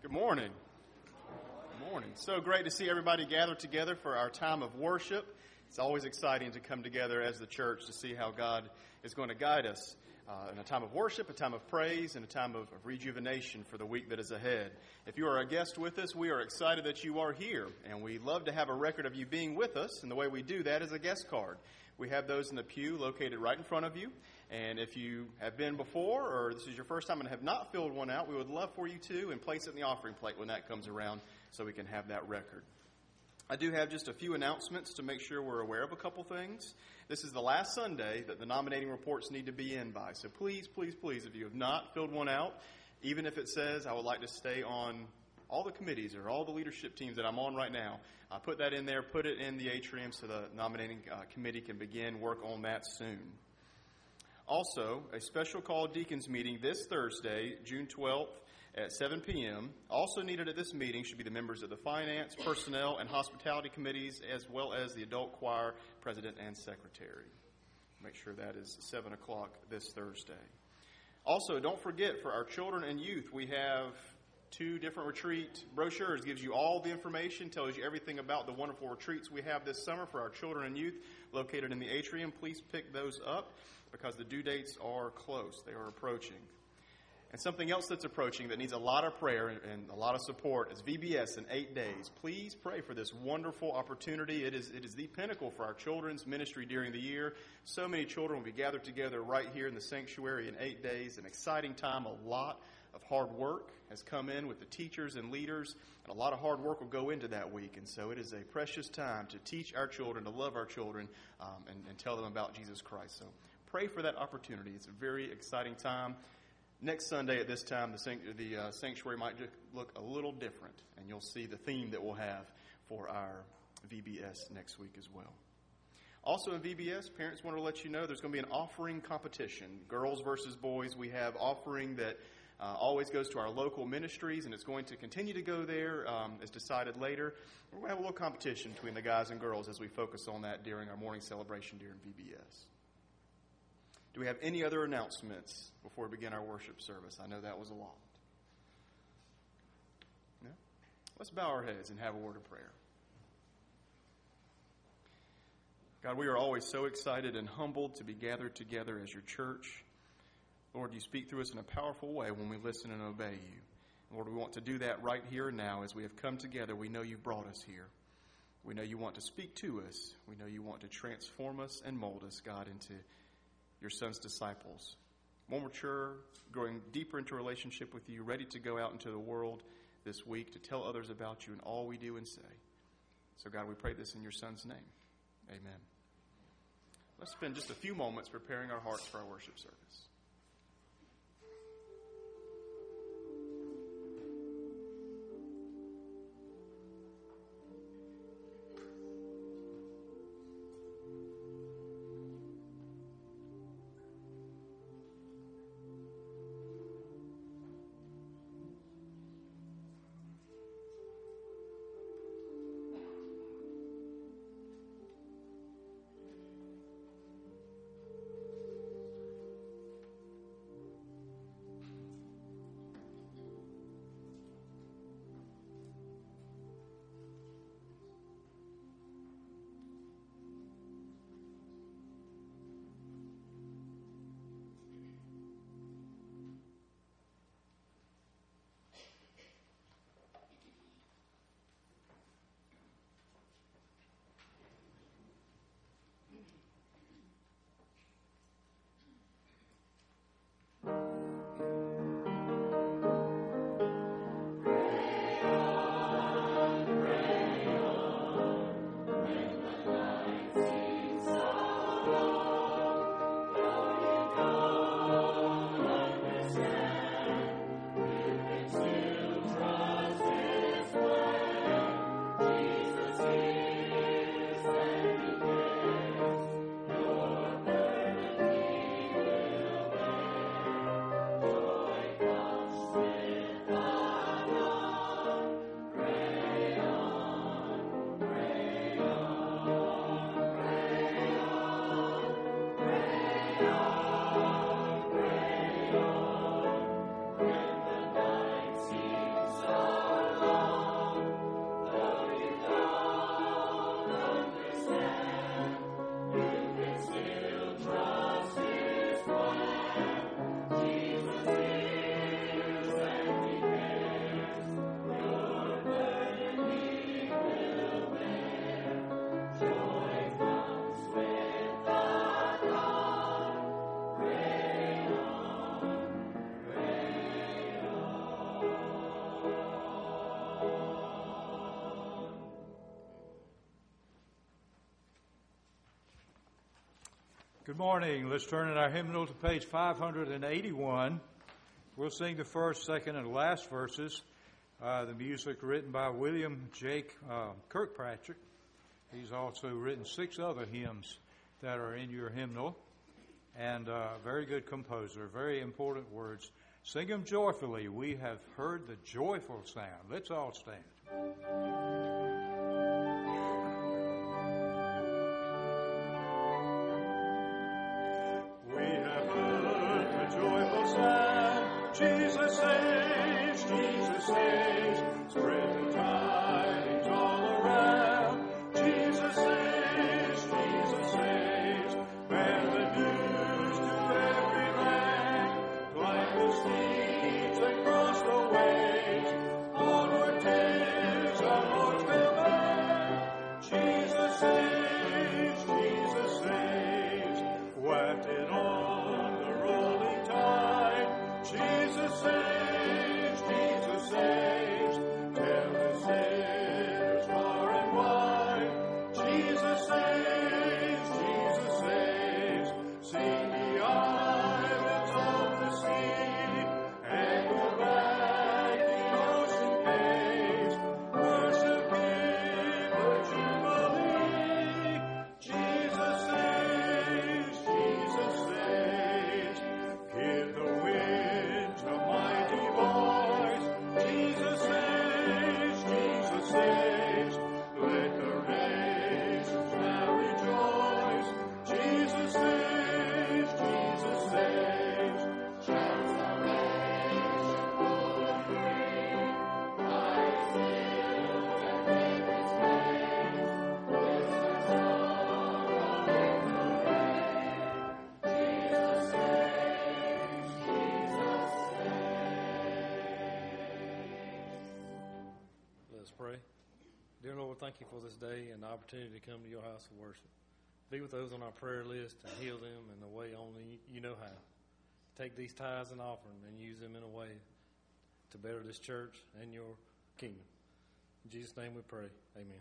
Good morning. Good morning. So great to see everybody gathered together for our time of worship. It's always exciting to come together as the church to see how God is going to guide us in a time of worship, a time of praise, and a time of rejuvenation for the week that is ahead. If you are a guest with us, we are excited that you are here, and we love to have a record of you being with us, and the way we do that is a guest card. We have those in the pew located right in front of you. And if you have been before or this is your first time and have not filled one out, we would love for you to and place it in the offering plate when that comes around so we can have that record. I do have just a few announcements to make sure we're aware of a couple things. This is the last Sunday that the nominating reports need to be in by. So please, please, please, if you have not filled one out, even if it says I would like to stay on all the committees or all the leadership teams that I'm on right now, put that in there, put it in the atrium so the nominating committee can begin work on that soon. Also, a special call deacons meeting this Thursday, June 12th at 7 p.m. Also needed at this meeting should be the members of the Finance, Personnel, and Hospitality Committees, as well as the Adult Choir President and Secretary. Make sure that is 7 o'clock this Thursday. Also, don't forget, for our children and youth, we have 2 different retreat brochures. Gives you all the information, tells you everything about the wonderful retreats we have this summer for our children and youth located in the atrium. Please pick those up, because the due dates are close. They are approaching. And something else that's approaching that needs a lot of prayer and a lot of support is VBS in 8 days. Please pray for this wonderful opportunity. It is the pinnacle for our children's ministry during the year. So many children will be gathered together right here in the sanctuary in 8 days. An exciting time. A lot of hard work has come in with the teachers and leaders, and a lot of hard work will go into that week. And so it is a precious time to teach our children, to love our children, and tell them about Jesus Christ. So pray for that opportunity. It's a very exciting time. Next Sunday at this time, the sanctuary might just look a little different, and you'll see the theme that we'll have for our VBS next week as well. Also in VBS, parents want to let you know there's going to be an offering competition. Girls versus boys. We have offering that always goes to our local ministries, and it's going to continue to go there as decided later. We're going to have a little competition between the guys and girls as we focus on that during our morning celebration during VBS. Do we have any other announcements before we begin our worship service? I know that was a lot. No? Let's bow our heads and have a word of prayer. God, we are always so excited and humbled to be gathered together as your church. Lord, you speak through us in a powerful way when we listen and obey you. Lord, we want to do that right here and now as we have come together. We know you've brought us here. We know you want to speak to us. We know you want to transform us and mold us, God, into your son's disciples. More mature, growing deeper into a relationship with you, ready to go out into the world this week to tell others about you in all we do and say. So, God, we pray this in your son's name. Amen. Let's spend just a few moments preparing our hearts for our worship service. Good morning. Let's turn in our hymnal to page 581. We'll sing the first, second, and last verses. The music written by William Jake Kirkpatrick. He's also written 6 other hymns that are in your hymnal. And very good composer, very important words. Sing them joyfully. We have heard the joyful sound. Let's all stand. Jesus saves, spread the tidings all around. Jesus saves, bear the news to every land. Climb the steeps and cross the waves, onward 'tis our Lord's command. Jesus saves, wafted on the rolling tide. Jesus saves, tell the sinners far and wide. Jesus saves, sing the islands of the sea, and go back the ocean pays. Worship Him with jubilee. Jesus saves, give the winds a mighty voice. Jesus saves, let the nations now rejoice. Jesus saves, shall salvation full free. By hills and rivers paved, with the song of victory. Jesus saves, Let's pray. Dear Lord, thank you for this day and the opportunity to come to your house of worship. Be with those on our prayer list and heal them in the way only you know how. Take these tithes and offering and use them in a way to better this church and your kingdom. In Jesus' name we pray. Amen.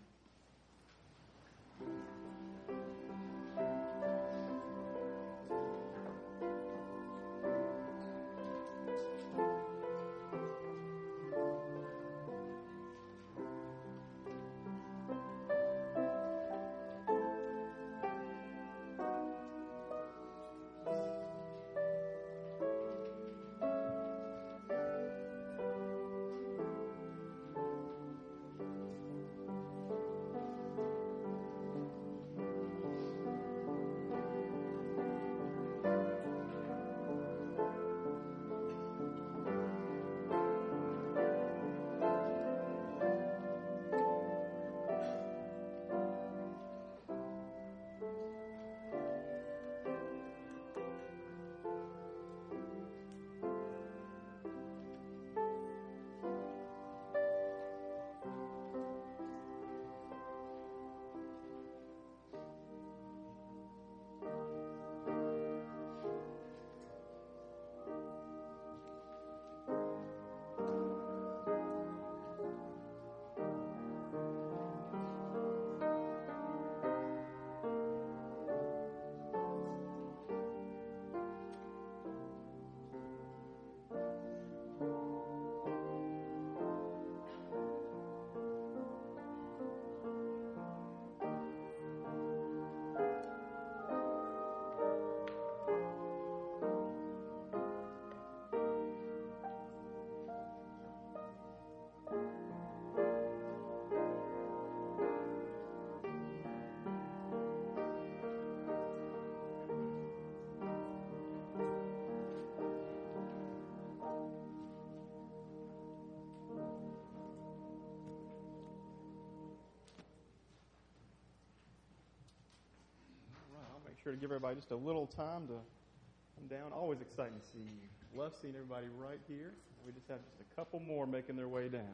Sure to give everybody just a little time to come down. Always exciting to see you. Love seeing everybody right here. We just have just a couple more making their way down.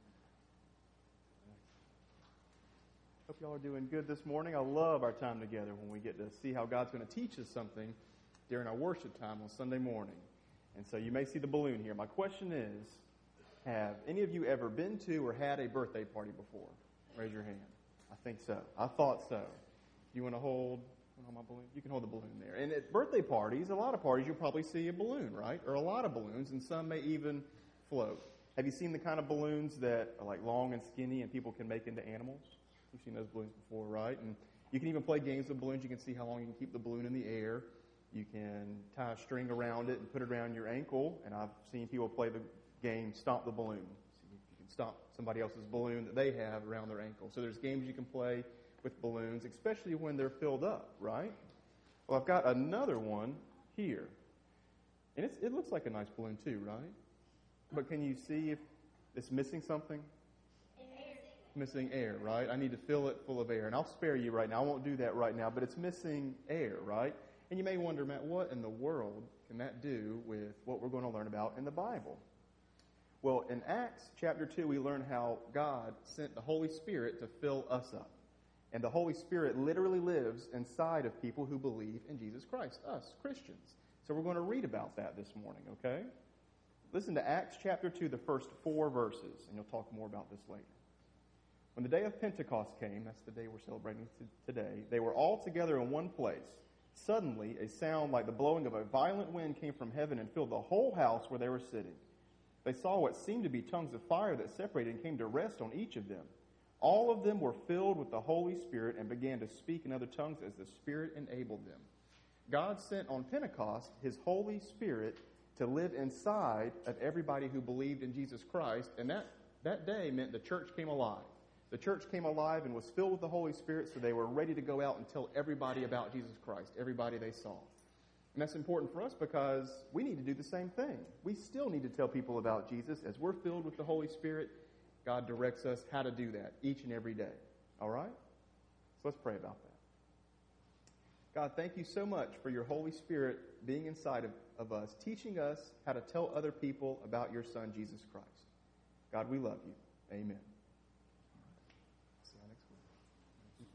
Hope y'all are doing good this morning. I love our time together when we get to see how God's going to teach us something during our worship time on Sunday morning. And so you may see the balloon here. My question is, have any of you ever been to or had a birthday party before? Raise your hand. I think so. I thought so. You want to hold Hold my balloon. You can hold the balloon there. And at birthday parties, a lot of parties, you'll probably see a balloon, right? Or a lot of balloons, and some may even float. Have you seen the kind of balloons that are like long and skinny and people can make into animals? You've seen those balloons before, right? And you can even play games with balloons. You can see how long you can keep the balloon in the air. You can tie a string around it and put it around your ankle. And I've seen people play the game Stomp the Balloon. So you can stomp somebody else's balloon that they have around their ankle. So there's games you can play with balloons, especially when they're filled up, right? Well, I've got another one here. And it looks like a nice balloon too, right? But can you see if it's missing something? Air. Missing air, right? I need to fill it full of air. And I'll spare you right now. I won't do that right now, but it's missing air, right? And you may wonder, Matt, what in the world can that do with what we're going to learn about in the Bible? Well, in Acts chapter 2, we learn how God sent the Holy Spirit to fill us up. And the Holy Spirit literally lives inside of people who believe in Jesus Christ, us, Christians. So we're going to read about that this morning, okay? Listen to Acts chapter 2, the first 4 verses, and you'll talk more about this later. When the day of Pentecost came, that's the day we're celebrating today, they were all together in one place. Suddenly, a sound like the blowing of a violent wind came from heaven and filled the whole house where they were sitting. They saw what seemed to be tongues of fire that separated and came to rest on each of them. All of them were filled with the Holy Spirit and began to speak in other tongues as the Spirit enabled them. God sent on Pentecost His Holy Spirit to live inside of everybody who believed in Jesus Christ, and that day meant the church came alive. The church came alive and was filled with the Holy Spirit, so they were ready to go out and tell everybody about Jesus Christ, everybody they saw. And that's important for us because we need to do the same thing. We still need to tell people about Jesus. As we're filled with the Holy Spirit, God directs us how to do that each and every day. All right? So let's pray about that. God, thank you so much for your Holy Spirit being inside of us, teaching us how to tell other people about your Son, Jesus Christ. God, we love you. Amen. See you next week.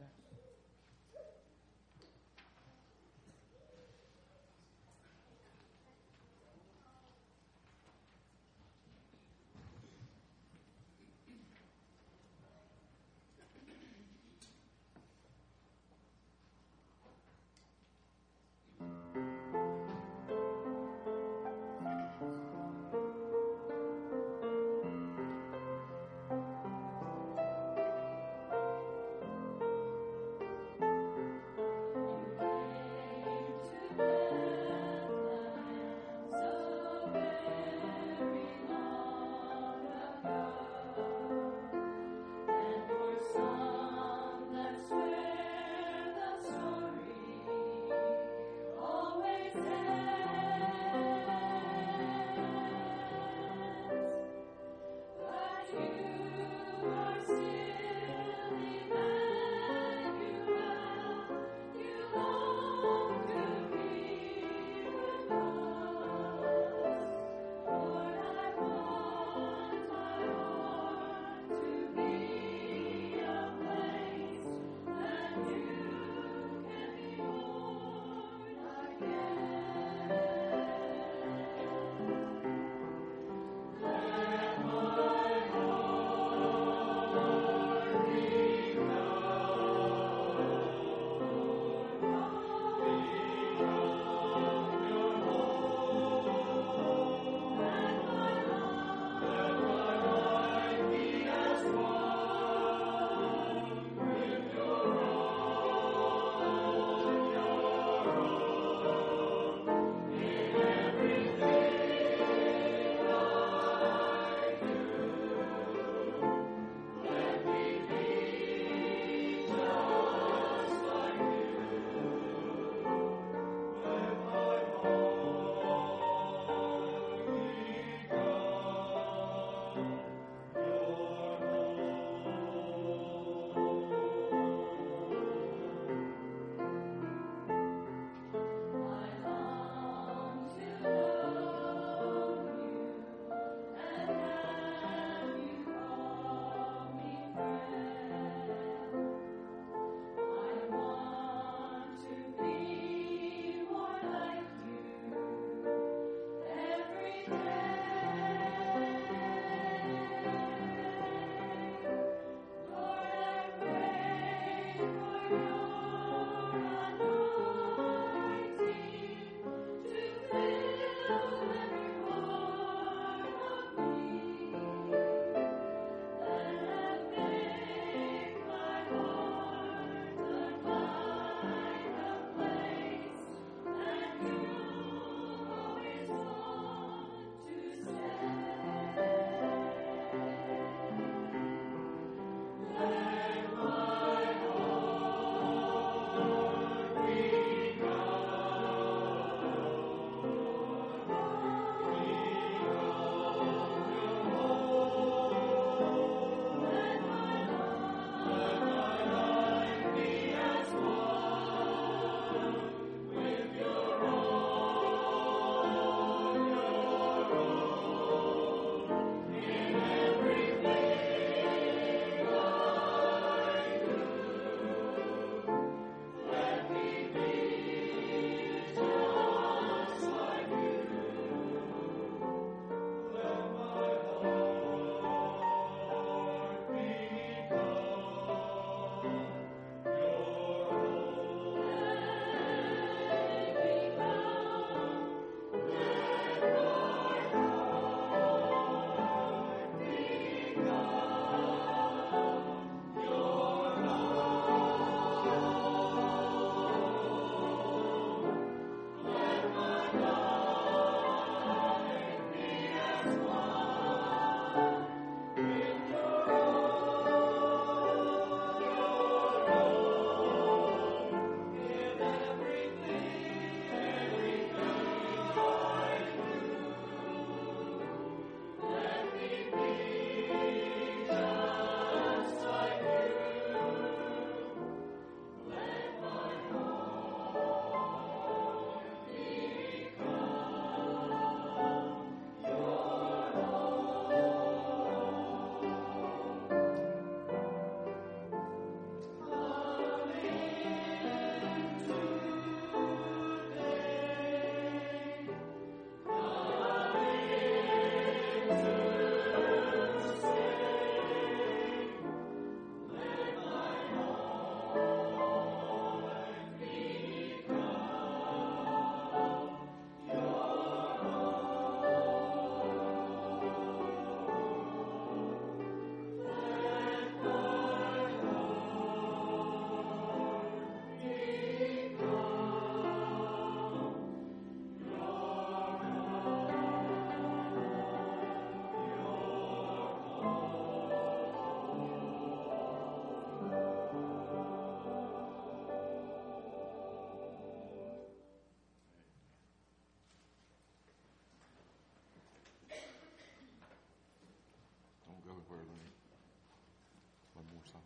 more song.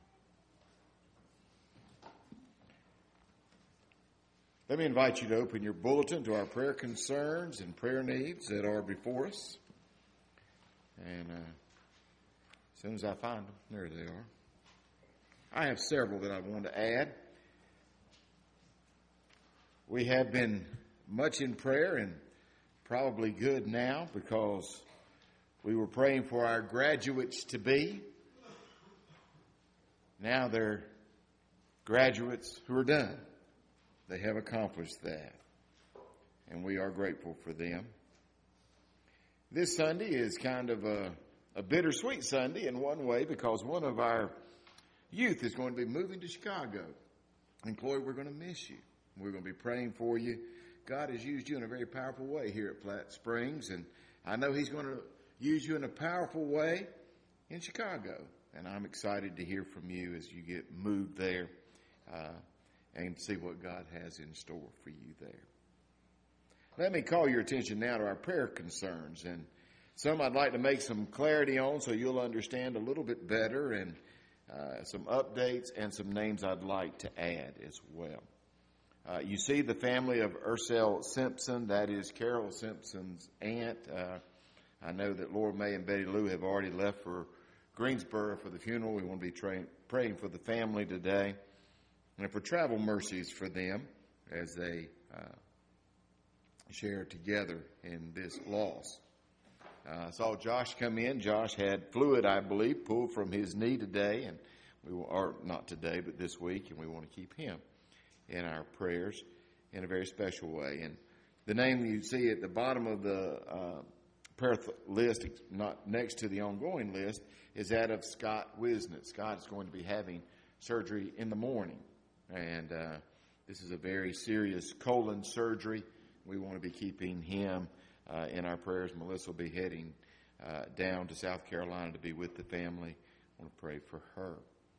Let me invite you to open your bulletin to our prayer concerns and prayer needs that are before us. And as soon as I find them, there they are. I have several that I want to add. We have been much in prayer and probably good now because we were praying for our graduates to be. Now they're graduates who are done. They have accomplished that, and we are grateful for them. This Sunday is kind of a bittersweet Sunday in one way because one of our youth is going to be moving to Chicago. And Chloe, we're going to miss you. We're going to be praying for you. God has used you in a very powerful way here at Platte Springs, and I know He's going to use you in a powerful way in Chicago. And I'm excited to hear from you as you get moved there and see what God has in store for you there. Let me call your attention now to our prayer concerns, and some I'd like to make some clarity on so you'll understand a little bit better, and some updates and some names I'd like to add as well. You see the family of Ursel Simpson, that is Carol Simpson's aunt. I know that Laura May and Betty Lou have already left for Greensboro for the funeral. We want to be praying for the family today and for travel mercies for them as they share together in this loss. I saw Josh come in. Josh had fluid, I believe, pulled from his knee today, and or not today, but this week, and we want to keep him in our prayers in a very special way. And the name you see at the bottom of the prayer list, not next to the ongoing list, is that of Scott Wisnett. Scott is going to be having surgery in the morning, and this is a very serious colon surgery. We want to be keeping him in our prayers. Melissa will be heading down to South Carolina to be with the family. I want to pray for her.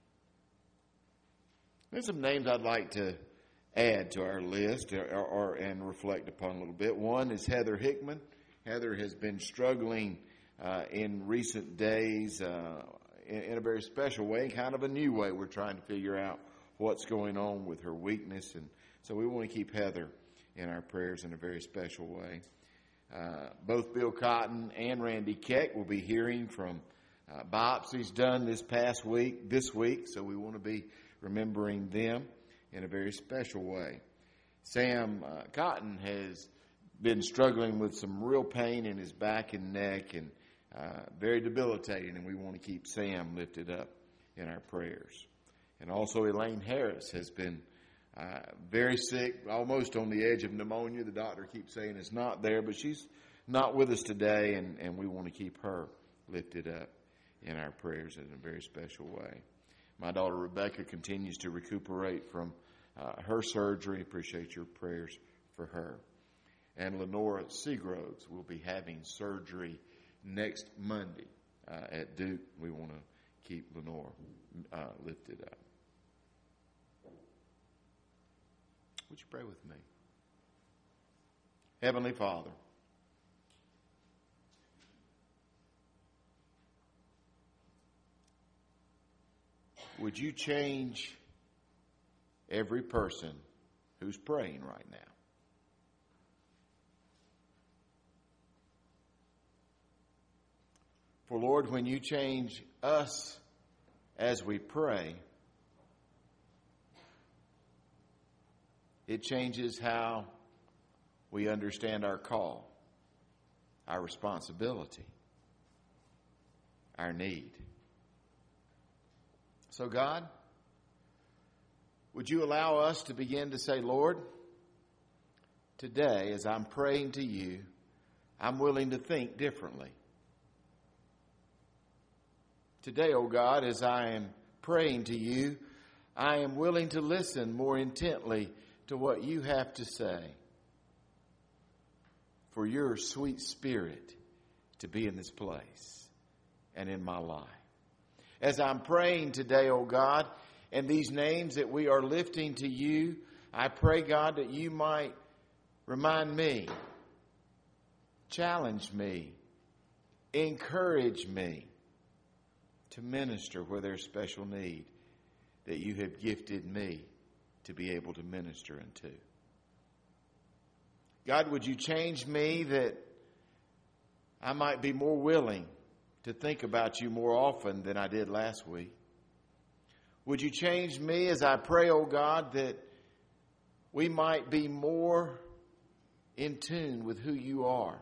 There's some names I'd like to add to our list and reflect upon a little bit. One is Heather Hickman. Heather has been struggling in recent days in a very special way, kind of a new way. We're trying to figure out what's going on with her weakness, and so we want to keep Heather in our prayers in a very special way. Both Bill Cotton and Randy Keck will be hearing from biopsies done this week, so we want to be remembering them in a very special way. Sam Cotton has been struggling with some real pain in his back and neck, and very debilitating, and we want to keep Sam lifted up in our prayers. And also Elaine Harris has been very sick, almost on the edge of pneumonia. The doctor keeps saying it's not there, but she's not with us today, and we want to keep her lifted up in our prayers in a very special way. My daughter Rebecca continues to recuperate from her surgery. Appreciate your prayers for her. And Lenora Seagroves will be having surgery next Monday at Duke. We want to keep Lenora lifted up. Would you pray with me? Heavenly Father, would you change every person who's praying right now? For Lord, when you change us as we pray, it changes how we understand our call, our responsibility, our need. So God, would you allow us to begin to say, Lord, today as I'm praying to you, I'm willing to think differently. Today, oh God, as I am praying to you, I am willing to listen more intently to what you have to say. For your sweet Spirit to be in this place and in my life. As I'm praying today, oh God, and these names that we are lifting to you, I pray, God, that you might remind me, challenge me, encourage me to minister where there's special need that you have gifted me to be able to minister unto. God, would you change me that I might be more willing to think about you more often than I did last week? Would you change me as I pray, oh God, that we might be more in tune with who you are?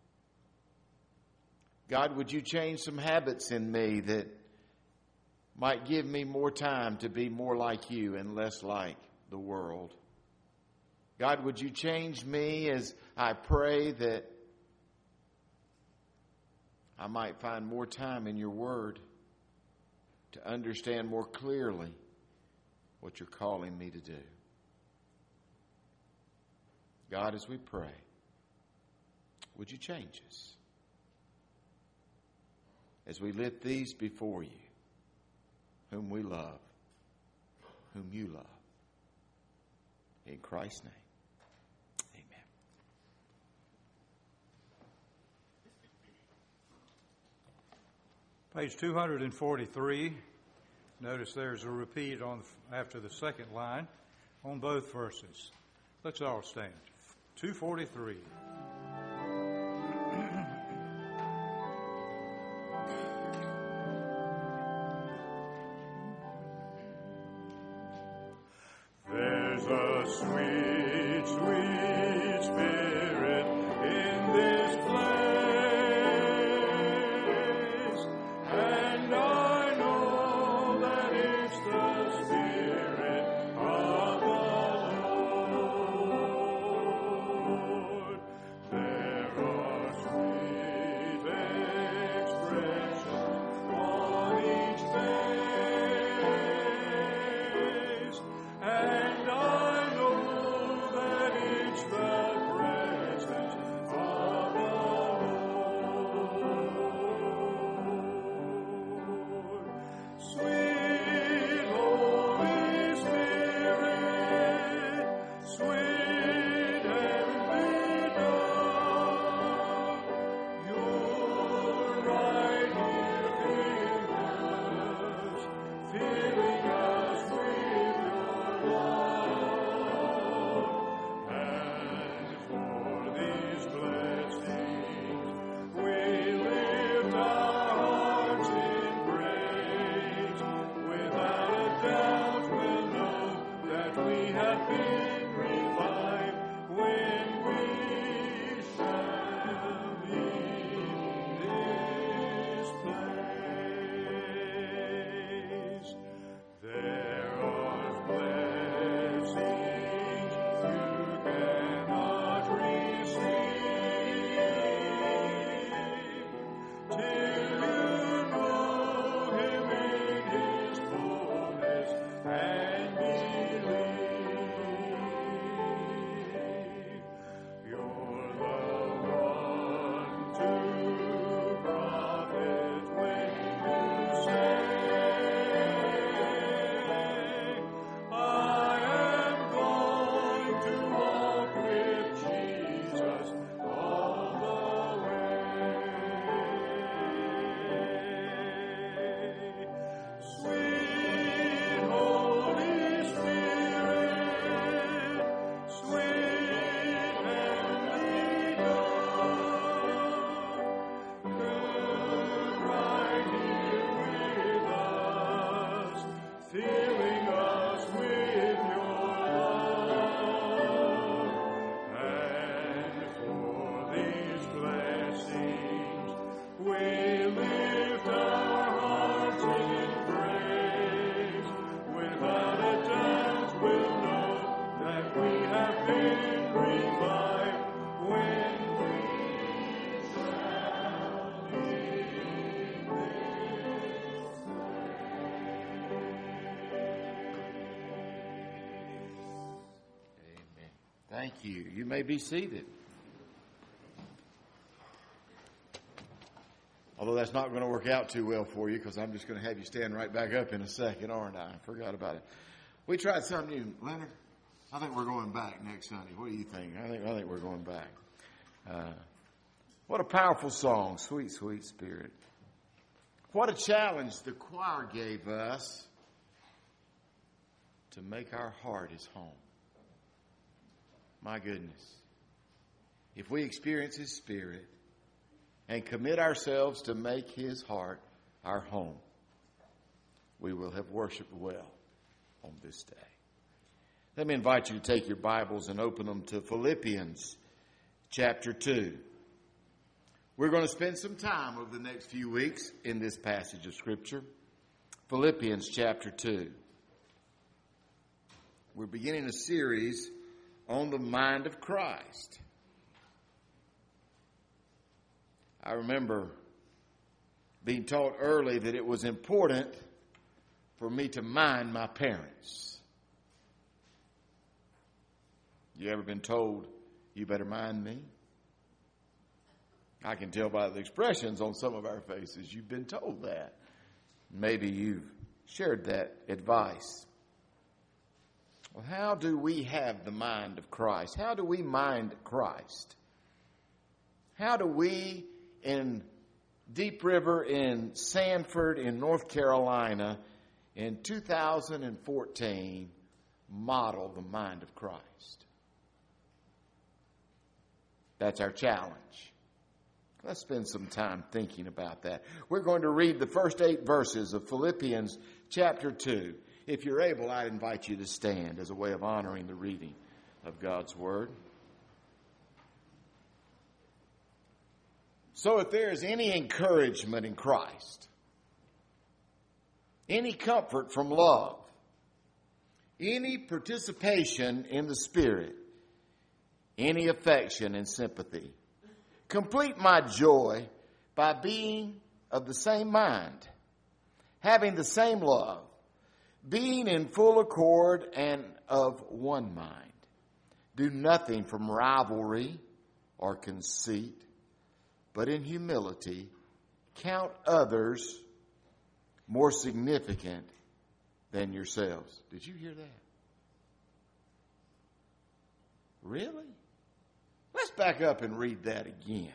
God, would you change some habits in me that might give me more time to be more like you and less like the world? God, would you change me as I pray that I might find more time in your word to understand more clearly what you're calling me to do? God, as we pray, would you change us as we lift these before you, whom we love, whom you love. In Christ's name. Page 243. Notice there's a repeat after the second line on both verses. Let's all stand. 243. There's a sweet, sweet spirit in this place, and I know that it's the Spirit of the Lord. There are sweet expressions on each face, and I know that it's the presence of the Lord. Sweet Holy Spirit, sweet heavenly dove, you're right here filling us with your love. And for these blessings, we lift our hearts in praise. Without a doubt, we'll know that we have been revived when we shall leave this place. There are blessings you cannot receive till you know Him in His fullness and believe. You're the one to profit when you say, I am going to walk with Jesus all the way. Sweet Holy Spirit, sweet heavenly dove, come right here with us, filling us with your love. And for these blessings, we lift our hearts in praise. Without a doubt, we'll know that we have been revived when we shall leave this Amen. Thank you. You may be seated. Although that's not going to work out too well for you, because I'm just going to have you stand right back up in a second, aren't I? I forgot about it. We tried something new. Leonard, I think we're going back next Sunday. What do you think? I think we're going back. What a powerful song, Sweet, Sweet Spirit. What a challenge the choir gave us to make our heart his home. My goodness. If we experience his Spirit and commit ourselves to make his heart our home, we will have worshiped well on this day. Let me invite you to take your Bibles and open them to Philippians chapter 2. We're going to spend some time over the next few weeks in this passage of Scripture. Philippians chapter 2. We're beginning a series on the mind of Christ. I remember being taught early that it was important for me to mind my parents. You ever been told, you better mind me? I can tell by the expressions on some of our faces you've been told that. Maybe you've shared that advice. Well, how do we have the mind of Christ? How do we mind Christ? How do we in Deep River, in Sanford, in North Carolina, in 2014, model the mind of Christ? That's our challenge. Let's spend some time thinking about that. We're going to read the first 8 verses of Philippians chapter 2. If you're able, I'd invite you to stand as a way of honoring the reading of God's Word. So if there is any encouragement in Christ, any comfort from love, any participation in the Spirit, any affection and sympathy, complete my joy by being of the same mind, having the same love, being in full accord and of one mind. Do nothing from rivalry or conceit, but in humility count others more significant than yourselves. Did you hear that? Really? Let's back up and read that again.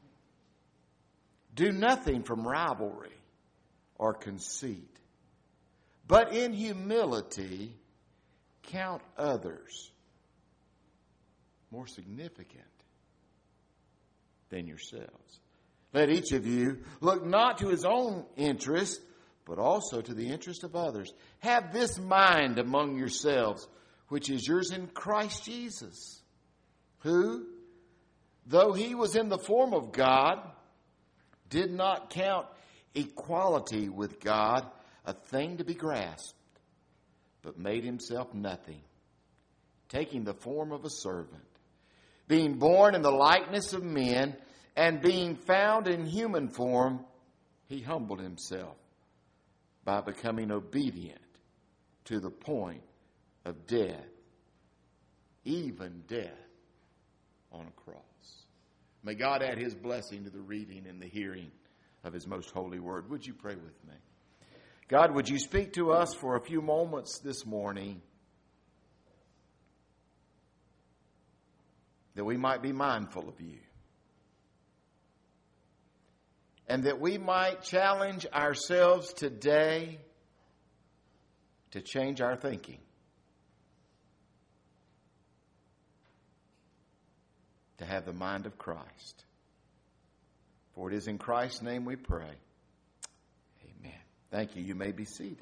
Do nothing from rivalry or conceit, but in humility count others more significant than yourselves. Let each of you look not to his own interest, but also to the interest of others. Have this mind among yourselves, which is yours in Christ Jesus, who, though he was in the form of God, did not count equality with God a thing to be grasped, but made himself nothing, taking the form of a servant, being born in the likeness of men, and being found in human form, he humbled himself by becoming obedient to the point of death, even death on a cross. May God add his blessing to the reading and the hearing of his most holy word. Would you pray with me? God, would you speak to us for a few moments this morning that we might be mindful of you and that we might challenge ourselves today to change our thinking, to have the mind of Christ. For it is in Christ's name we pray. Amen. Thank you. You may be seated.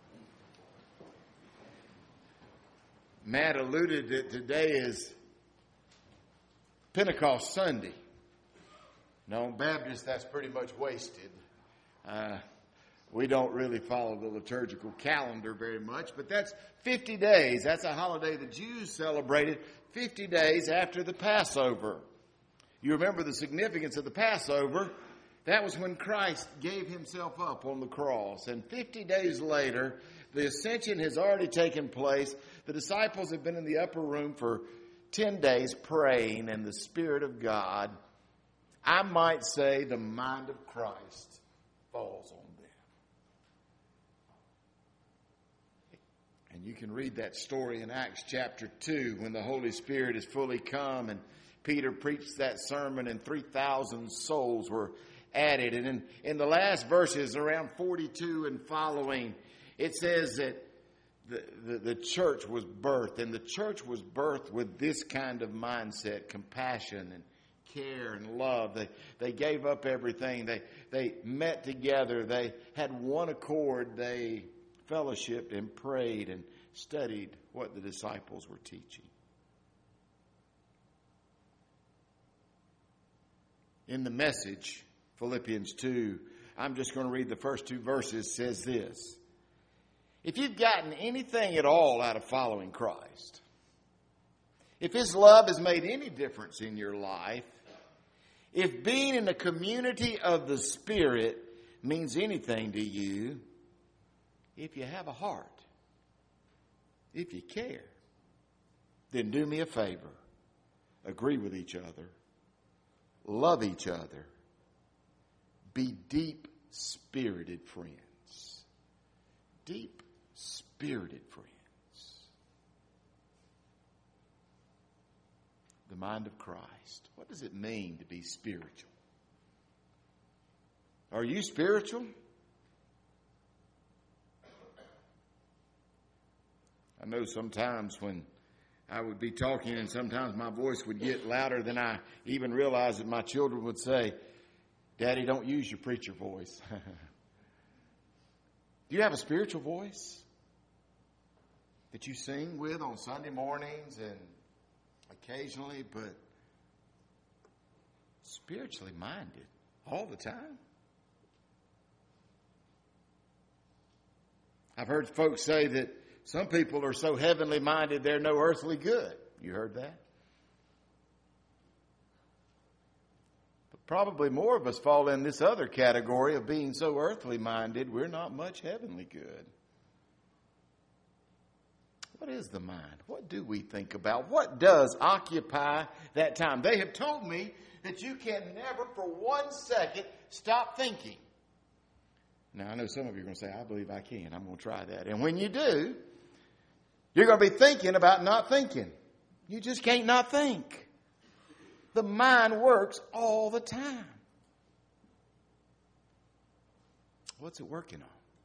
Matt alluded that today is Pentecost Sunday. No, Baptists, that's pretty much wasted. We don't really follow the liturgical calendar very much, but that's 50 days. That's a holiday the Jews celebrated 50 days after the Passover. You remember the significance of the Passover. That was when Christ gave himself up on the cross. And 50 days later, the ascension has already taken place. The disciples have been in the upper room for 10 days praying, and the Spirit of God, I might say the mind of Christ, falls on them. And you can read that story in Acts chapter 2 when the Holy Spirit is fully come and Peter preached that sermon and 3,000 souls were added. And in the last verses, around 42 and following, it says that the church was birthed. And the church was birthed with this kind of mindset, compassion and care and love. They gave up everything. They met together. They had one accord. They fellowshiped and prayed and studied what the disciples were teaching. In the Message, Philippians 2, I'm just going to read the first two verses, says this. If you've gotten anything at all out of following Christ, if His love has made any difference in your life, if being in a community of the Spirit means anything to you, if you have a heart, if you care, then do me a favor. Agree with each other. Love each other. Be deep-spirited friends. Deep-spirited friends. The mind of Christ. What does it mean to be spiritual? Are you spiritual? I know sometimes when I would be talking and sometimes my voice would get louder than I even realized, that my children would say, Daddy, don't use your preacher voice. Do you have a spiritual voice that you sing with on Sunday mornings and occasionally, but spiritually minded all the time? I've heard folks say that some people are so heavenly minded they're no earthly good. You heard that? But probably more of us fall in this other category of being so earthly minded we're not much heavenly good. What is the mind? What do we think about? What does occupy that time? They have told me that you can never for 1 second stop thinking. Now, I know some of you are going to say, I believe I can. I'm going to try that. And when you do, you're going to be thinking about not thinking. You just can't not think. The mind works all the time. What's it working on?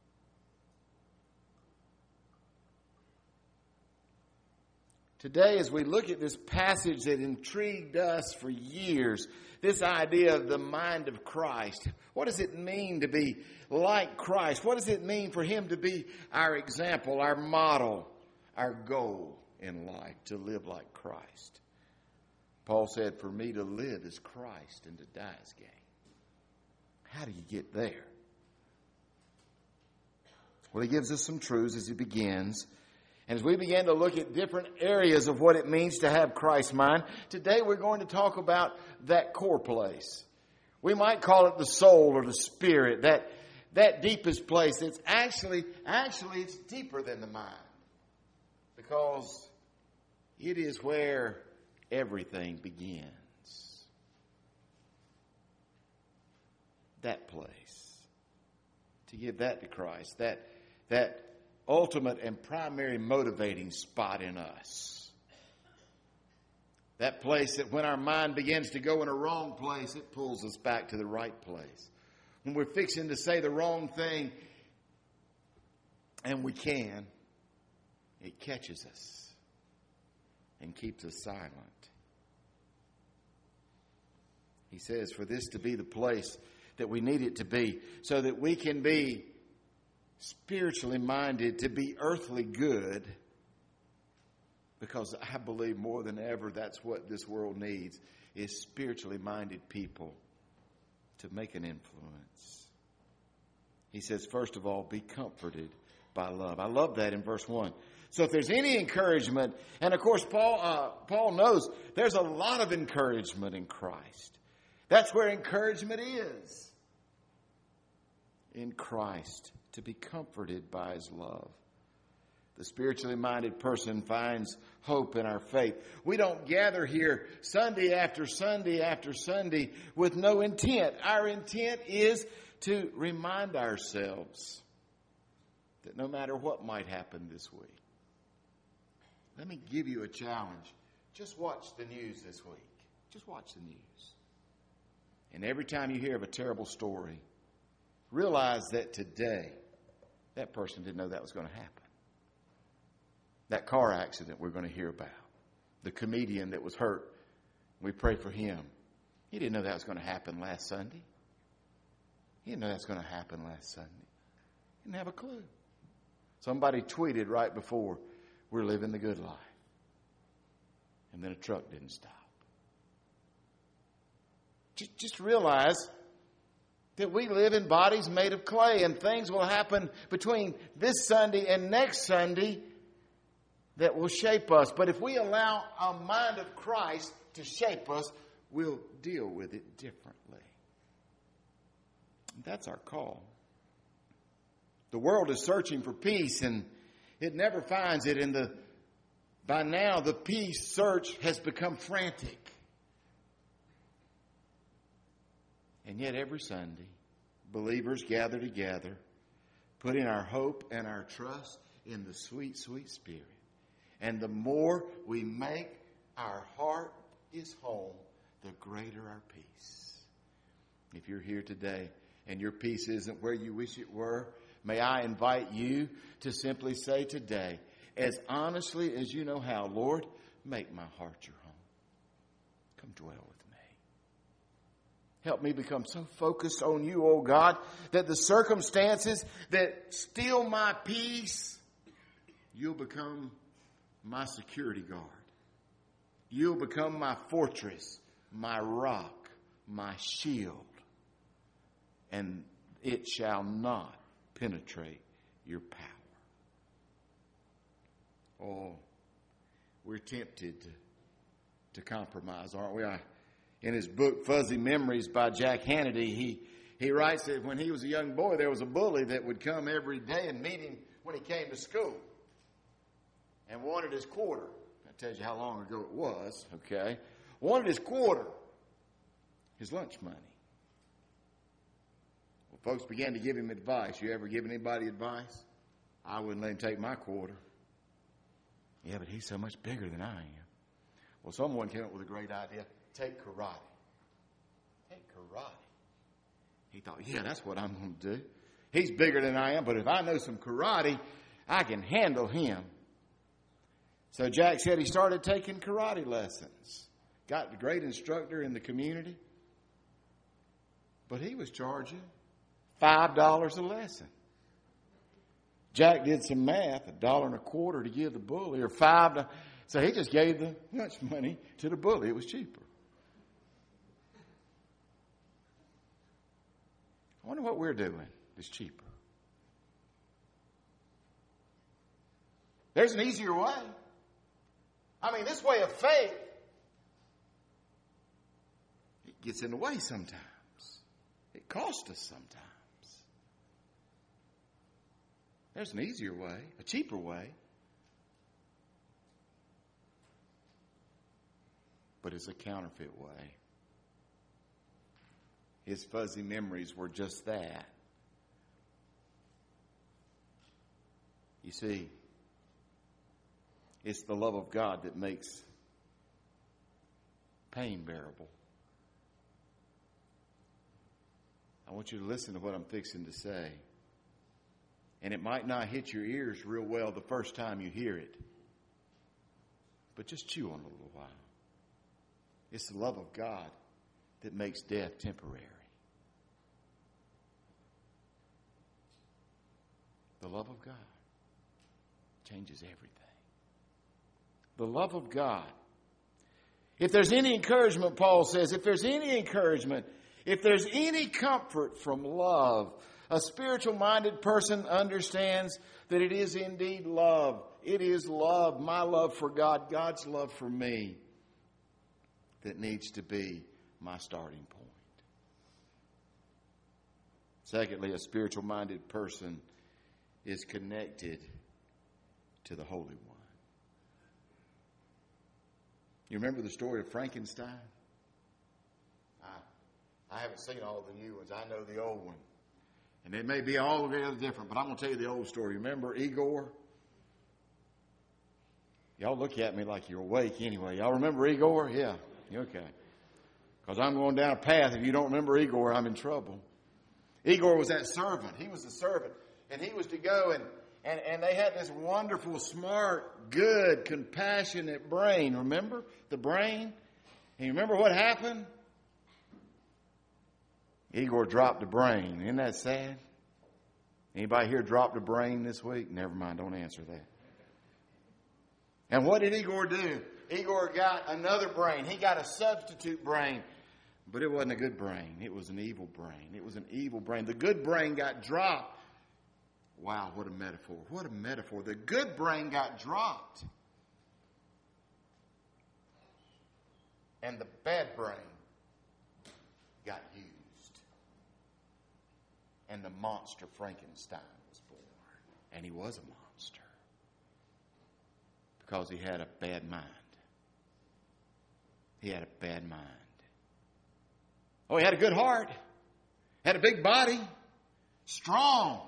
Today, as we look at this passage that intrigued us for years, this idea of the mind of Christ, what does it mean to be like Christ? What does it mean for Him to be our example, our model, our goal in life, to live like Christ? Paul said, for me to live is Christ and to die is gain. How do you get there? Well, he gives us some truths as he begins. And as we begin to look at different areas of what it means to have Christ's mind, today we're going to talk about that core place. We might call it the soul or the spirit, that deepest place. It's actually it's deeper than the mind, because it is where everything begins. That place. To give that to Christ, that ultimate and primary motivating spot in us. That place that when our mind begins to go in a wrong place, it pulls us back to the right place. When we're fixing to say the wrong thing, and we can, it catches us and keeps us silent. He says for this to be the place that we need it to be, so that we can be spiritually minded, to be earthly good, because I believe more than ever that's what this world needs, is spiritually minded people to make an influence. He says, first of all, be comforted by love. I love that in verse 1. So if there's any encouragement, and of course Paul knows there's a lot of encouragement in Christ. That's where encouragement is. In Christ, to be comforted by His love. The spiritually minded person finds hope in our faith. We don't gather here Sunday after Sunday after Sunday with no intent. Our intent is to remind ourselves that no matter what might happen this week. Let me give you a challenge. Just watch the news this week. Just watch the news. And every time you hear of a terrible story, realize that today, that person didn't know that was going to happen. That car accident we're going to hear about. The comedian that was hurt, we pray for him. He didn't know that was going to happen last Sunday. He didn't know that was going to happen last Sunday. He didn't have a clue. Somebody tweeted right before, we're living the good life. And then a truck didn't stop. Just realize that we live in bodies made of clay, and things will happen between this Sunday and next Sunday that will shape us. But if we allow a mind of Christ to shape us, we'll deal with it differently. That's our call. The world is searching for peace, and it never finds it. By now, the peace search has become frantic. And yet every Sunday, believers gather together, putting our hope and our trust in the sweet, sweet Spirit. And the more we make our heart His home, the greater our peace. If you're here today and your peace isn't where you wish it were, may I invite you to simply say today, as honestly as you know how, Lord, make my heart your home. Come dwell with me. Help me become so focused on you, oh God, that the circumstances that steal my peace, you'll become my security guard. You'll become my fortress, my rock, my shield. And it shall not penetrate your power. Oh, we're tempted to compromise, aren't we? In his book, Fuzzy Memories by Jack Hannity, he writes that when he was a young boy, there was a bully that would come every day and meet him when he came to school and wanted his quarter. That tells you how long ago it was, okay? Wanted his quarter, his lunch money. Well, folks began to give him advice. You ever give anybody advice? I wouldn't let him take my quarter. Yeah, but he's so much bigger than I am. Well, someone came up with a great idea. Take karate. Take karate. He thought, yeah, that's what I'm going to do. He's bigger than I am, but if I know some karate, I can handle him. So Jack said he started taking karate lessons. Got a great instructor in the community. But he was charging $5 a lesson. Jack did some math, $1.25 to give the bully, or $5. So he just gave the lunch money to the bully. It was cheaper. I wonder what we're doing that's cheaper. There's an easier way. I mean, this way of faith, it gets in the way sometimes. It costs us sometimes. There's an easier way, a cheaper way. But it's a counterfeit way. His fuzzy memories were just that. You see, it's the love of God that makes pain bearable. I want you to listen to what I'm fixing to say. And it might not hit your ears real well the first time you hear it. But just chew on it a little while. It's the love of God that makes death temporary. The love of God changes everything. The love of God. If there's any encouragement, Paul says, if there's any encouragement, if there's any comfort from love, a spiritual-minded person understands that it is indeed love. It is love, my love for God, God's love for me, that needs to be my starting point. Secondly, a spiritual-minded person is connected to the Holy One. You remember the story of Frankenstein? I haven't seen all the new ones. I know the old one. And they may be all together different, but I'm going to tell you the old story. Remember Igor? Y'all look at me like you're awake anyway. Y'all remember Igor? Yeah. Okay. Because I'm going down a path. If you don't remember Igor, I'm in trouble. Igor was that servant. He was the servant. And he was to go and they had this wonderful, smart, good, compassionate brain. Remember the brain? And you remember what happened? Igor dropped the brain. Isn't that sad? Anybody here dropped a brain this week? Never mind, don't answer that. And what did Igor do? Igor got another brain. He got a substitute brain. But it wasn't a good brain. It was an evil brain. It was an evil brain. The good brain got dropped. Wow, what a metaphor. What a metaphor. The good brain got dropped. And the bad brain got used. And the monster Frankenstein was born. And he was a monster. Because he had a bad mind. He had a bad mind. Oh, he had a good heart. Had a big body. Strong.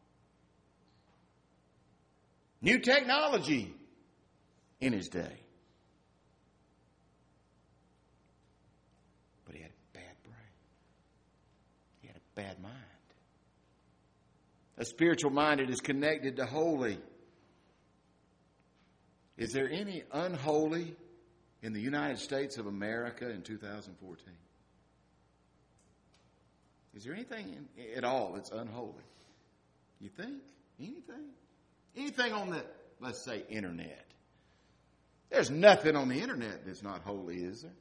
New technology in his day. But he had a bad brain. He had a bad mind. A spiritual minded is connected to holy. Is there any unholy in the United States of America in 2014? Is there anything at all that's unholy? You think? Anything? Anything on the, let's say, internet? There's nothing on the internet that's not holy, is there?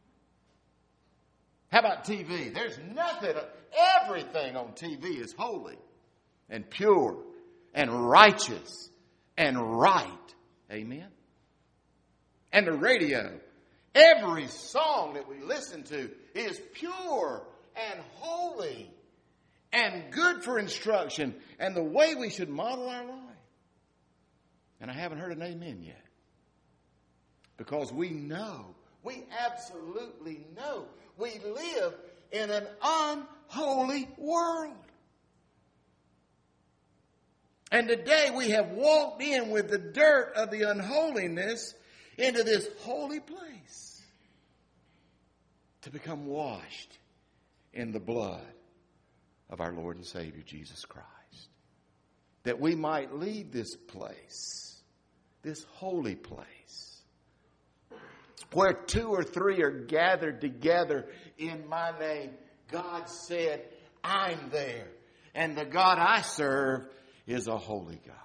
How about TV? There's nothing. Everything on TV is holy and pure and righteous and right. Amen? And the radio, every song that we listen to is pure and holy and good for instruction and the way we should model our life. And I haven't heard an amen yet. Because we know, we absolutely know, we live in an unholy world. And today we have walked in with the dirt of the unholiness into this holy place to become washed in the blood of our Lord and Savior Jesus Christ. That we might leave this place, this holy place, where 2 or 3 are gathered together in my name. God said, I'm there. And the God I serve is a holy God.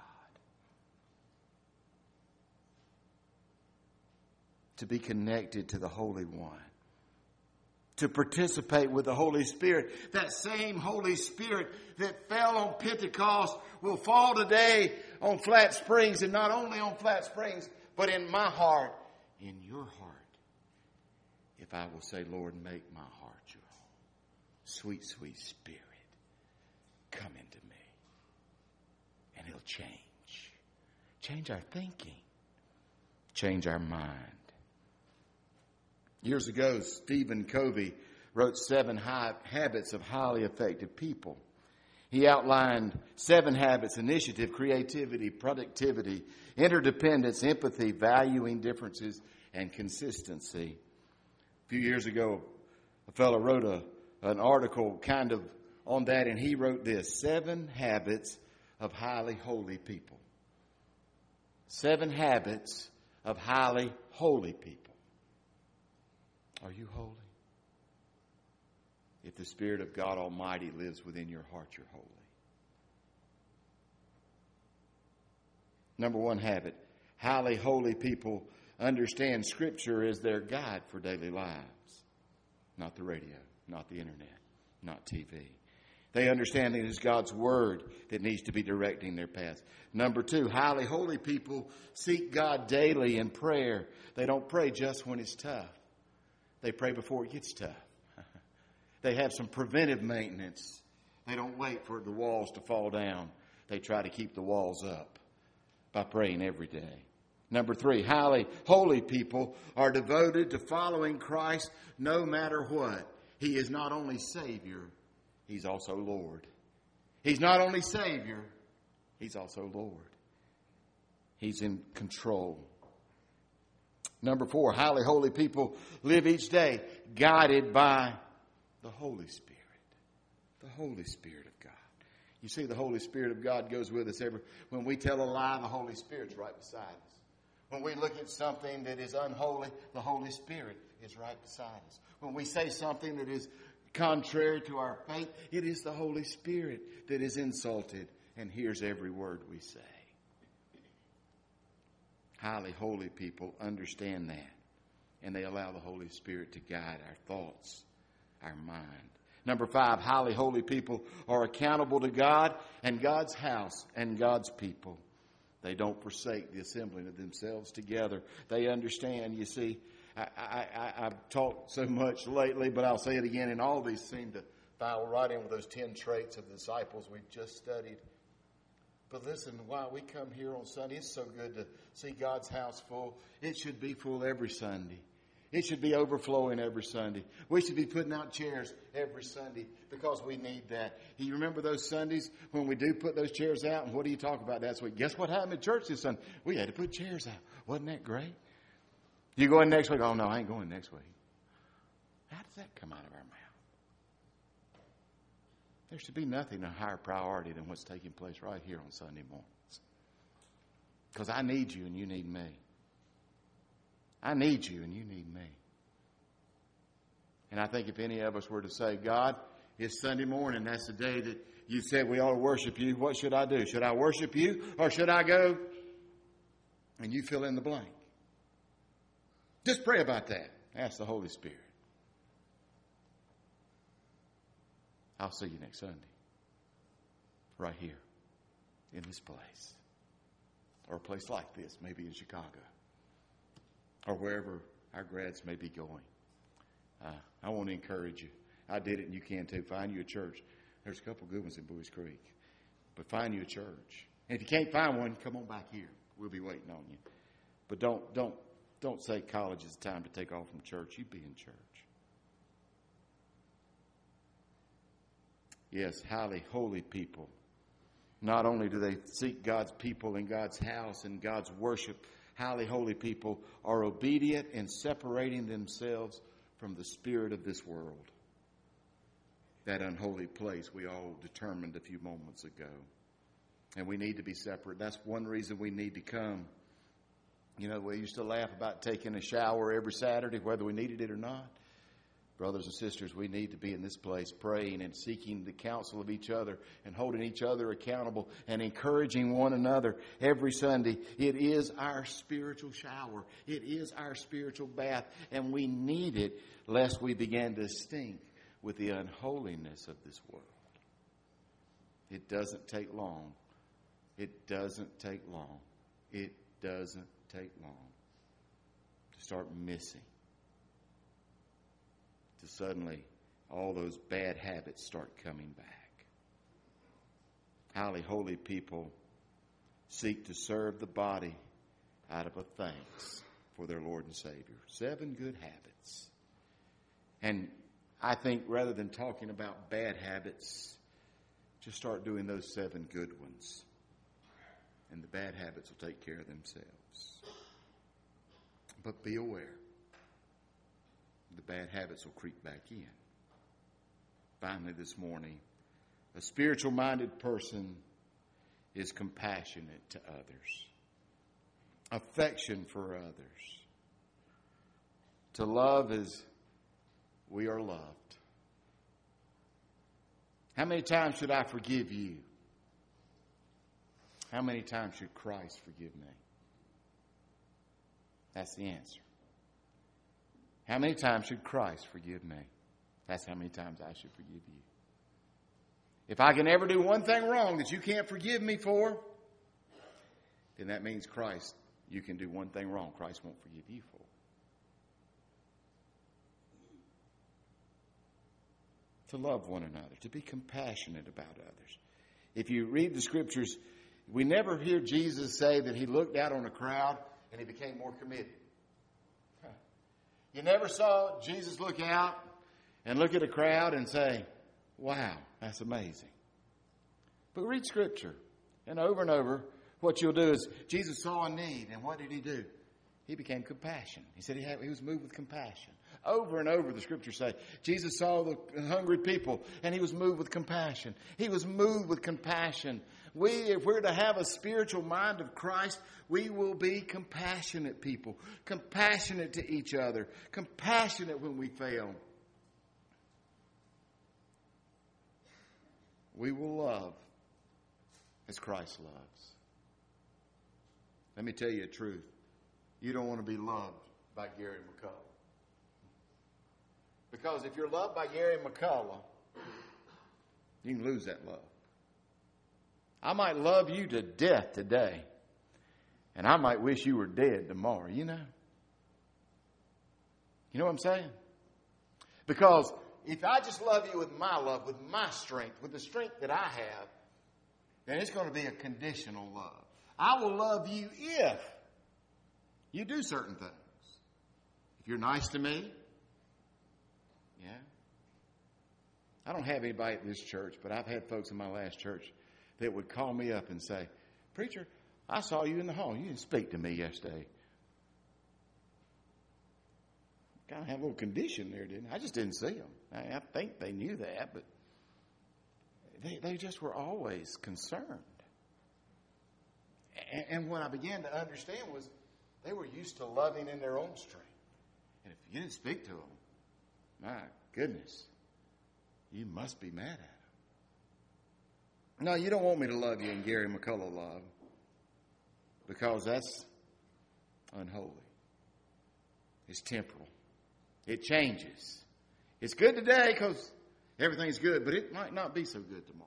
To be connected to the Holy One. To participate with the Holy Spirit. That same Holy Spirit that fell on Pentecost will fall today on Flat Springs. And not only on Flat Springs, but in my heart, in your heart. If I will say, Lord, make my heart your home. Sweet, sweet Spirit, come into me. And He'll change. Change our thinking. Change our mind. Years ago, Stephen Covey wrote 7 Habits of Highly Effective People. He outlined 7 habits: initiative, creativity, productivity, interdependence, empathy, valuing differences, and consistency. A few years ago, a fellow wrote an article kind of on that, and he wrote this: 7 habits of highly holy people. 7 habits of highly holy people. Are you holy? If the Spirit of God Almighty lives within your heart, you're holy. Number 1 habit. Highly holy people understand Scripture as their guide for daily lives. Not the radio, not the internet, not TV. They understand it is God's Word that needs to be directing their path. Number 2, highly holy people seek God daily in prayer. They don't pray just when it's tough. They pray before it gets tough. They have some preventive maintenance. They don't wait for the walls to fall down. They try to keep the walls up by praying every day. Number 3, highly holy people are devoted to following Christ no matter what. He is not only Savior, He's also Lord. He's not only Savior, He's also Lord. He's in control. Number 4, highly holy people live each day guided by the Holy Spirit. The Holy Spirit of God. You see, the Holy Spirit of God goes with us when we tell a lie, the Holy Spirit's right beside us. When we look at something that is unholy, the Holy Spirit is right beside us. When we say something that is contrary to our faith, it is the Holy Spirit that is insulted and hears every word we say. Highly holy people understand that, and they allow the Holy Spirit to guide our thoughts, our mind. Number 5, highly holy people are accountable to God and God's house and God's people. They don't forsake the assembling of themselves together. They understand, you see, I've talked so much lately, but I'll say it again, and all these seem to file right in with those 10 traits of the disciples we've just studied. But listen, while we come here on Sunday, it's so good to see God's house full. It should be full every Sunday. It should be overflowing every Sunday. We should be putting out chairs every Sunday because we need that. You remember those Sundays when we do put those chairs out? And what do you talk about that week? Guess what happened at church this Sunday? We had to put chairs out. Wasn't that great? You going next week? Oh, no, I ain't going next week. How does that come out of our mouth? There should be nothing a higher priority than what's taking place right here on Sunday mornings. Because I need you and you need me. I need you and you need me. And I think if any of us were to say, God, it's Sunday morning. That's the day that you said we ought to worship you. What should I do? Should I worship you or should I go? And you fill in the blank. Just pray about that. Ask the Holy Spirit. I'll see you next Sunday. Right here. In this place. Or a place like this. Maybe in Chicago. Or wherever our grads may be going. I want to encourage you. I did it and you can too. Find you a church. There's a couple good ones in Buies Creek. But find you a church. And if you can't find one, come on back here. We'll be waiting on you. But don't say college is the time to take off from church. You be in church. Yes, highly holy people. Not only do they seek God's people in God's house and God's worship, highly holy people are obedient in separating themselves from the spirit of this world. That unholy place we all determined a few moments ago. And we need to be separate. That's one reason we need to come. You know, we used to laugh about taking a shower every Saturday, whether we needed it or not. Brothers and sisters, we need to be in this place praying and seeking the counsel of each other and holding each other accountable and encouraging one another every Sunday. It is our spiritual shower. It is our spiritual bath, and we need it lest we begin to stink with the unholiness of this world. It doesn't take long. It doesn't take long. It doesn't take long to start missing. To suddenly all those bad habits start coming back. Highly holy people seek to serve the body out of a thanks for their Lord and Savior. 7 good habits. And I think rather than talking about bad habits, just start doing those 7 good ones. And the bad habits will take care of themselves. But be aware. The bad habits will creep back in. Finally, this morning, a spiritual-minded person is compassionate to others, affection for others. To love as we are loved. How many times should I forgive you? How many times should Christ forgive me? That's the answer. How many times should Christ forgive me? That's how many times I should forgive you. If I can ever do one thing wrong that you can't forgive me for, then that means Christ, you can do one thing wrong Christ won't forgive you for. To love one another, to be compassionate about others. If you read the scriptures, we never hear Jesus say that he looked out on a crowd and he became more committed. You never saw Jesus look out and look at a crowd and say, wow, that's amazing. But read Scripture. And over, what you'll do is Jesus saw a need. And what did he do? He became compassion. He said he was moved with compassion. Over and over, the scriptures say, Jesus saw the hungry people, and he was moved with compassion. He was moved with compassion. If we're to have a spiritual mind of Christ, we will be compassionate people, compassionate to each other, compassionate when we fail. We will love as Christ loves. Let me tell you the truth. You don't want to be loved by Gary McCullough. Because if you're loved by Gary McCullough, you can lose that love. I might love you to death today, and I might wish you were dead tomorrow, you know? You know what I'm saying? Because if I just love you with my love, with my strength, with the strength that I have, then it's going to be a conditional love. I will love you if you do certain things. If you're nice to me, yeah. I don't have anybody at this church, but I've had folks in my last church that would call me up and say, "Preacher, I saw you in the hall. You didn't speak to me yesterday." Kind of have a little condition there, didn't I? I just didn't see them. I think they knew that, but they just were always concerned. And what I began to understand was they were used to loving in their own strength. And if you didn't speak to them, my goodness, you must be mad at them. No, you don't want me to love you in Gary McCullough love, because that's unholy. It's temporal. It changes. It's good today because everything's good, but it might not be so good tomorrow.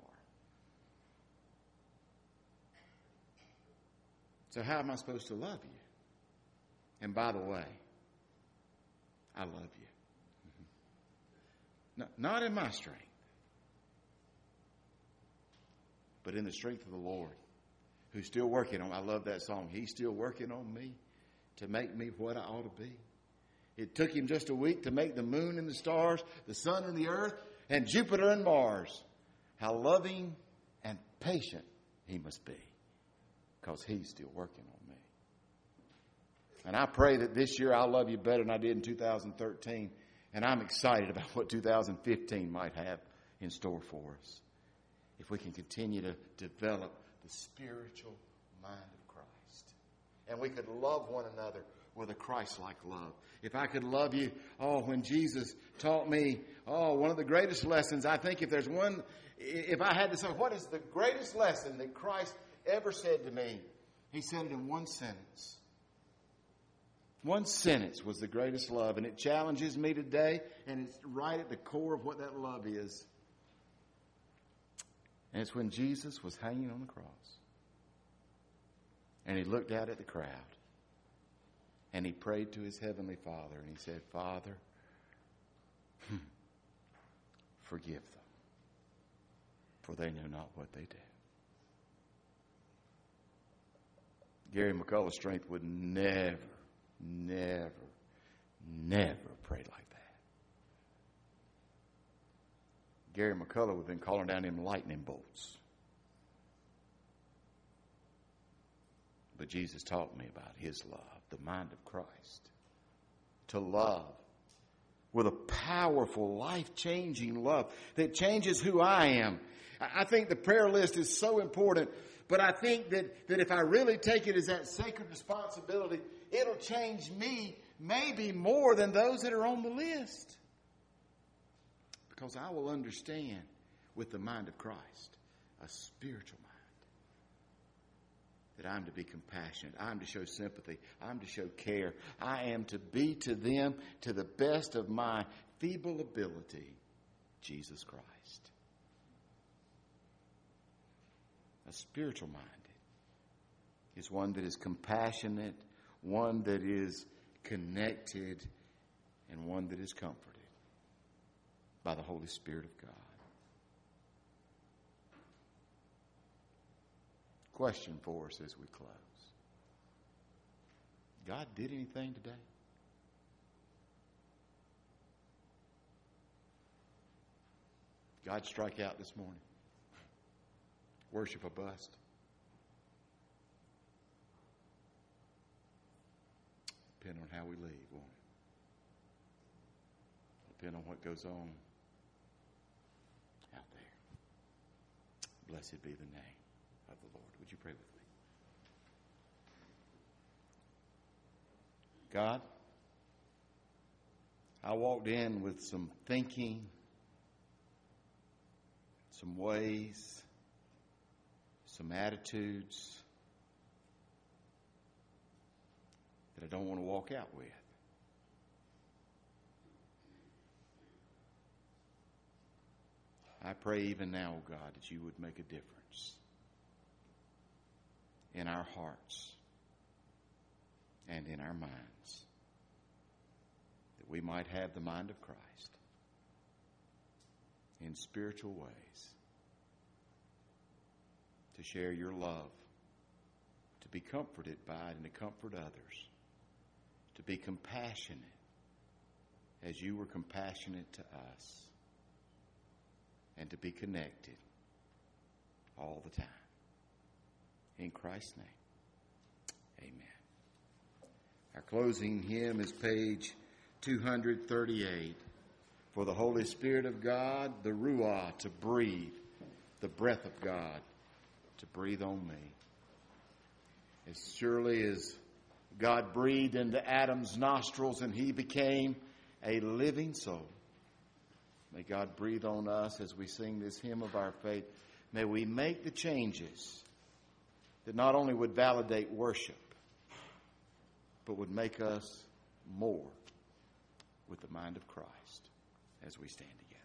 So how am I supposed to love you? And by the way, I love you. No, not in my strength, but in the strength of the Lord, who's still working on. I love that song. He's still working on me to make me what I ought to be. It took him just a week to make the moon and the stars, the sun and the earth, and Jupiter and Mars. How loving and patient he must be, because he's still working on me. And I pray that this year I'll love you better than I did in 2013. And I'm excited about what 2015 might have in store for us, if we can continue to develop the spiritual mind of Christ. And we could love one another with a Christ-like love. If I could love you, when Jesus taught me, one of the greatest lessons, I think if there's one, if I had to say, what is the greatest lesson that Christ ever said to me? He said it in one sentence. One sentence was the greatest love, and it challenges me today, and it's right at the core of what that love is. And it's when Jesus was hanging on the cross, and he looked out at the crowd, and he prayed to his heavenly Father, and he said, "Father, forgive them, for they know not what they do." Gary McCullough's strength would never pray like that. Gary McCullough would have been calling down them lightning bolts. But Jesus taught me about his love, the mind of Christ. To love with a powerful, life-changing love that changes who I am. I think the prayer list is so important, but I think that if I really take it as that sacred responsibility, it'll change me maybe more than those that are on the list. Because I will understand with the mind of Christ, a spiritual mind, that I'm to be compassionate. I'm to show sympathy. I'm to show care. I am to be to them, to the best of my feeble ability, Jesus Christ. A spiritual minded is one that is compassionate, one that is connected, and one that is comforted by the Holy Spirit of God. Question for us as we close. God did anything today? God strike out this morning? Worship a bust? on how we leave, won't it? Depend on what goes on out there. Blessed be the name of the Lord. Would you pray with me? God, I walked in with some thinking, some ways, some attitudes that I don't want to walk out with. I pray even now, God, that you would make a difference in our hearts and in our minds, that we might have the mind of Christ in spiritual ways, to share your love, to be comforted by it and to comfort others, to be compassionate as you were compassionate to us, and to be connected all the time. In Christ's name, amen. Our closing hymn is page 238. For the Holy Spirit of God, the Ruah, to breathe, the breath of God, to breathe on me. As surely as God breathed into Adam's nostrils and he became a living soul, may God breathe on us as we sing this hymn of our faith. May we make the changes that not only would validate worship, but would make us more with the mind of Christ as we stand together.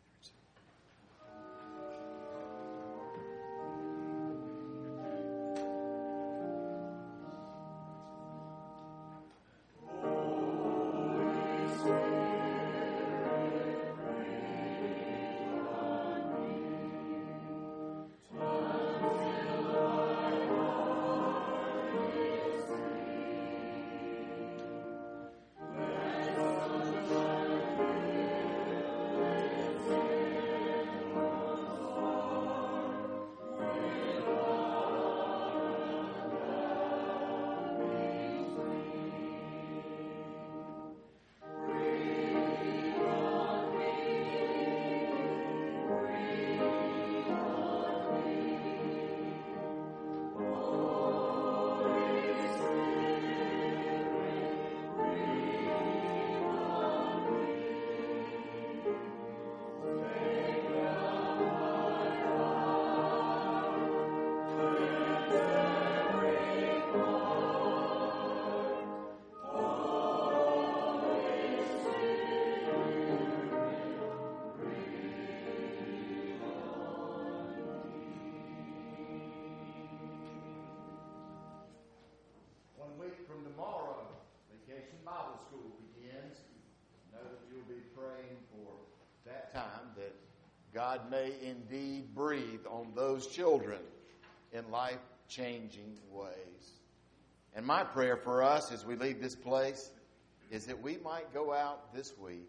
God may indeed breathe on those children in life-changing ways. And my prayer for us as we leave this place is that we might go out this week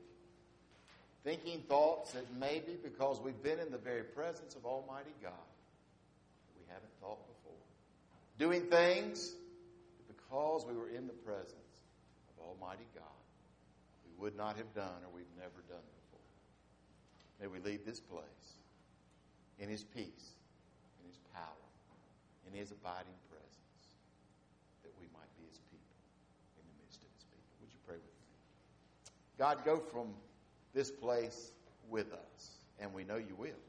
thinking thoughts that maybe because we've been in the very presence of Almighty God that we haven't thought before. Doing things that because we were in the presence of Almighty God we would not have done or we've never done before. May we leave this place in His peace, in His power, in His abiding presence, that we might be His people in the midst of His people. Would you pray with me? God, go from this place with us, and we know you will.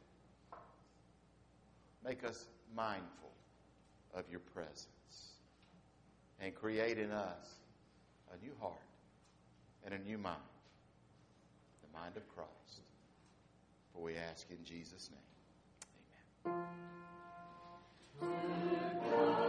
Make us mindful of your presence and create in us a new heart and a new mind, the mind of Christ. For we ask in Jesus' name. Amen.